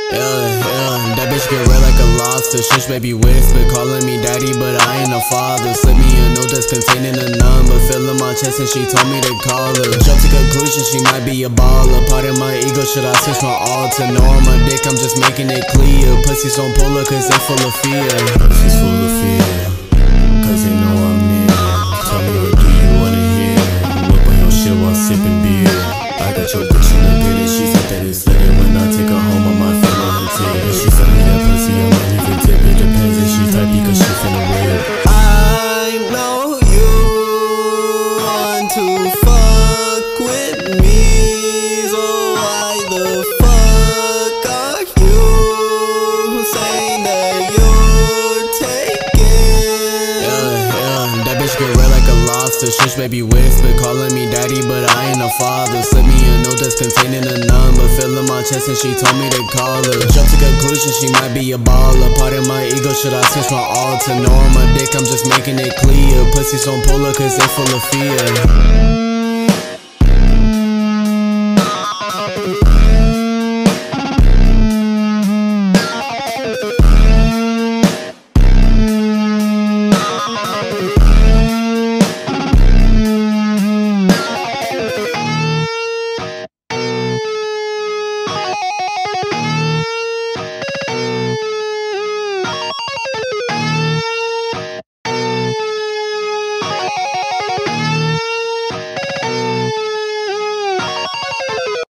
Yeah, that bitch get red like a lobster. Shush baby whisper, calling me daddy, but I ain't a father. Slip me a note that's containing a number, feeling my chest and she told me to call her. Jump to conclusion, she might be a baller. Pardon my ego, should I switch my altar? No, I'm a dick, I'm just making it clear. Pussies on polar cause they full of fear. Pussies full of fear, cause they know I'm near. Tell me what do you wanna hear? Whip on your shit while sipping beer. I got your bitch in the bed and she said that it's lit. When I take her home, I might feel on her tears. She sent me that pussy, I might leave it tip. It depends if she type because she finna rip. I know you want to fuck with me, so why the fuck are you saying that you're taking? Yeah, that bitch get red like a lobster. Shush baby whisper, calling me daddy, but I ain't a father. Slip me a note that's containing a number, feeling my chest and she told me to call her. Jump to conclusion, she might be a baller. Pardon my ego, should I switch my altar? No, I'm a dick, I'm just making it clear. Pussies on polar cause they full of fear.